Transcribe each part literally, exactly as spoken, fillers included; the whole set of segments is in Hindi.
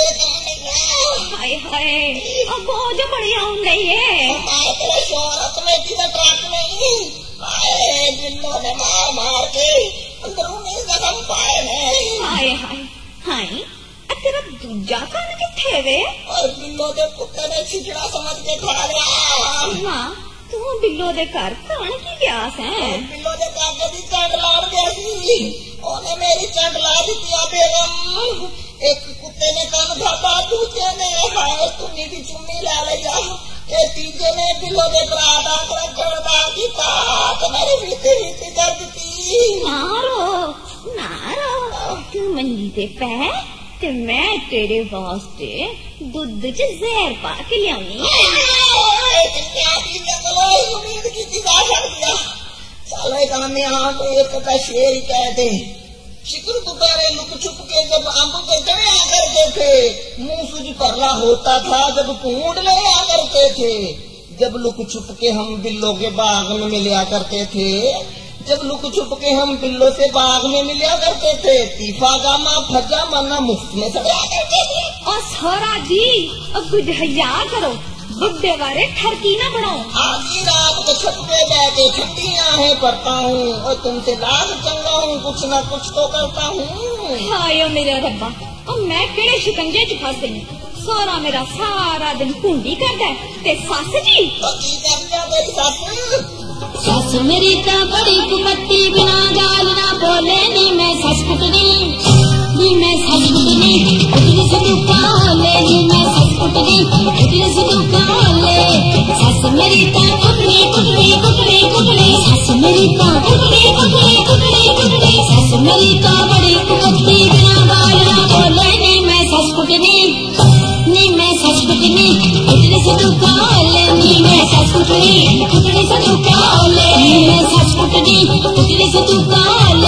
हाय हाय अब बहुत बढ़िया हूँ नहीं है तेरा शोहरत में किधर ट्रक नहीं आए बिल्लो ने मार मार के अंदरूनी जख्म पाए हैं। हाय हाय हाय तेरा दूजा कान किथे वे और बिल्लो दे कुत्ते ने छिछड़ा समझ के खा लिया। मां तू बिल्लो दे घर कान की प्यास है बिल्लो दे काके दी चंड लाड़ गया सी ओने मेरी चंड ला दी बेगम। एक कुत्ते ने कान घाटा दूसरे ने हाय तुम्हें भी चुम्मी ला लिया ये तीजे ने बिल्लो दे बरादा कर करदा कीता तो मेरी बीती बीती कर दी। नारो नारो तू मंजी ते पै ते मैं तेरे वास्ते दूध च जहर पा के लियानी उम्मीद की दिखा छड़ दिया साले गाने तो एक का शेर ही कहते शिकर दोपहरे लुक छुप के जब अम्ब के चढ़ा करते थे मुंह सूझ परला होता था जब कूट लिया करते थे जब लुक छुप के हम बिल्लो के बाग में मिलिया करते थे जब लुक छुप के हम बिल्लो से बाग में मिलिया करते थे तीफा गामा फजा मना मुफ्त में चढ़ा करते थे। और सोरा जी अब गुजहया करो बुड्ढे वाले ठरकी न बढ़ाओ। आधी रात को छत पे बैठे ठंडी आहें पड़ता हूँ और तुमसे लाख चंगा हूँ कुछ न कुछ तो करता हूँ। हाय मेरा रब्बा और मैं केड़े शिकंजे च फंस गई। सोरा मेरा सारा दिन कुंडी करता है ते सास जी तो की करता तेरी सास सास मेरी ता बड़ी कुमत्ती बिना गाल ना बोले नी मैं सस कुटनी नी मैं सस कुटनी उतनी से तू काले नी मैं सस कुटनी उतनी से तू काले सास मेरी ता कुटनी कुटनी कुटनी कुटनी सास मेरी ता कुटनी कुटनी कुटनी कुटनी सास मेरी ता बड़ी कुमत्ती बिना गाल ना बोले नी मैं सस कुटनी नी मैं सस कुटनी उतनी से तू काले नी मैं सस कुटनी उतनी से तू काले नी मैं सस कुटनी उतनी से तू काले।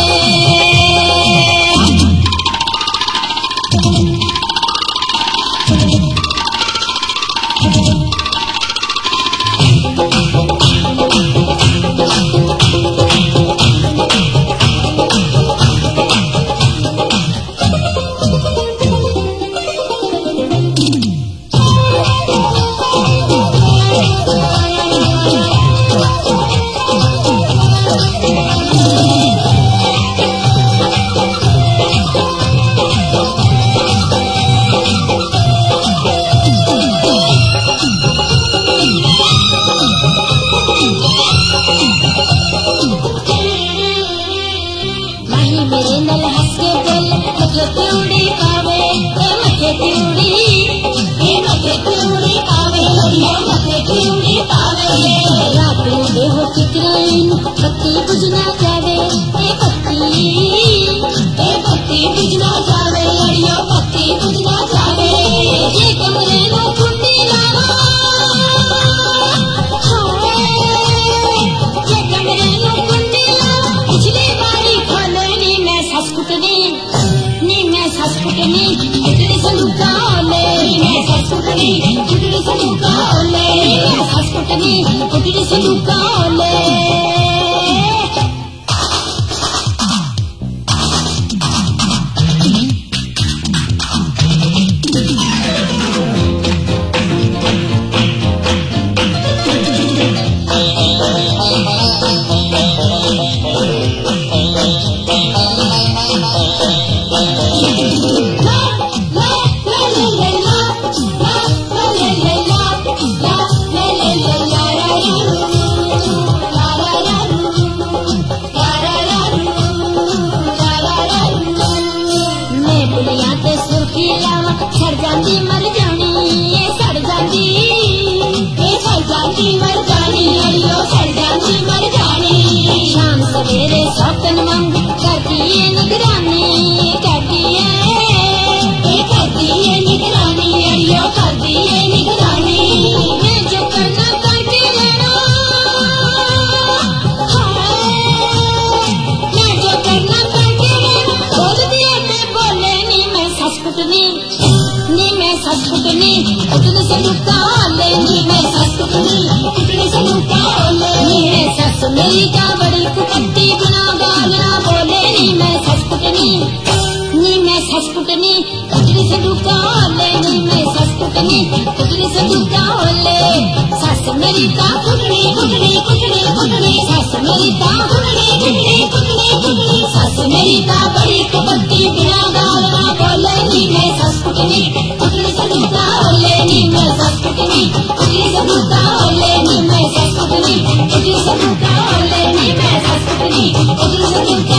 बत्ती बुझना जावे ए बत्ती ए बत्ती बुझना जावे लड़ियों बत्ती बुझना जावे ये कमरे नो कुंडी लावा ये कमरे नो कुंडी लावा पिछली बारी खोले नी मैं सस कुटनी नी मैं सस कुटनी उतनी से लुका ले मैं सस कुटनी उतनी से लुका ले मैं सस कुटनी उतनी से लुका ले। सड़ जाती मर जानी ये सड़ जाती ये सड़ जाती मर जानी अड़ियो सड़ जाती मर जानी शाम सवेरे सौतन मंग करती है निगरानी करती है ये करती है निगरानी अड़ियो करती है निगरानी मैं जो करना करके लेना मैं जो करना करके लेना बोल दिया मैं बोले नी मैं सस कुटनी नी मैं सस कुटनी उतनी से लुका ले नी मैं सस कुटनी उतनी से लुका ले नी मैं सस मेरी का बड़ी कुपट्टी बिना गाल ना बोले नी मैं सस कुटनी नी मैं सस कुटनी उतनी से लुका ले मेरी ता कुटनी कुटनी कुटनी कुटनी सास मेरी ता कुटनी कुटनी कुटनी कुटनी सास मेरी ता बड़ी कुपत्ती बिना गाल ना बोले नी मैं सास कुटनी कुटनी से दूधा होले नी मैं सास कुटनी कुटनी से दूधा होले नी मैं सास कुटनी कुटनी से दूधा होले नी मैं सास कुटनी कुटनी से दूधा